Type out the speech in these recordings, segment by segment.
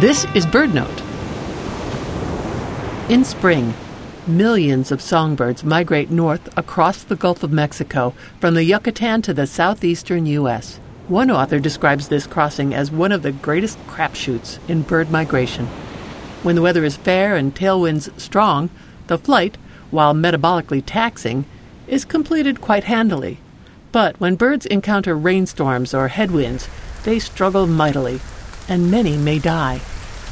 This is BirdNote. In spring, millions of songbirds migrate north across the Gulf of Mexico from the Yucatan to the southeastern U.S. One author describes this crossing as one of the greatest crapshoots in bird migration. When the weather is fair and tailwinds strong, the flight, while metabolically taxing, is completed quite handily. But when birds encounter rainstorms or headwinds, they struggle mightily, and many may die.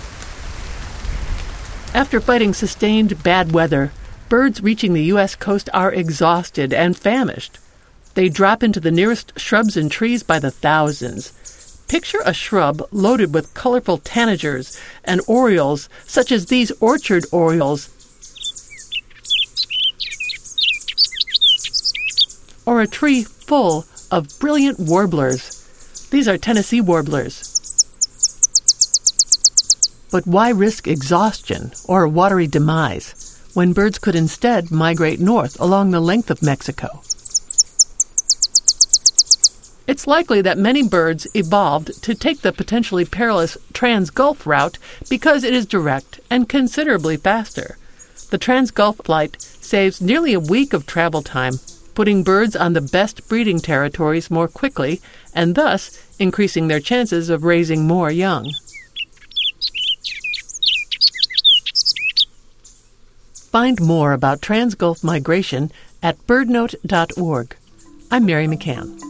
After fighting sustained bad weather, birds reaching the U.S. coast are exhausted and famished. They drop into the nearest shrubs and trees by the thousands. Picture a shrub loaded with colorful tanagers and orioles, such as these orchard orioles, or a tree full of brilliant warblers. These are Tennessee warblers. But why risk exhaustion or watery demise when birds could instead migrate north along the length of Mexico? It's likely that many birds evolved to take the potentially perilous Trans-Gulf route because it is direct and considerably faster. The Trans-Gulf flight saves nearly a week of travel time, putting birds on the best breeding territories more quickly and thus increasing their chances of raising more young. Find more about Trans-Gulf migration at birdnote.org. I'm Mary McCann.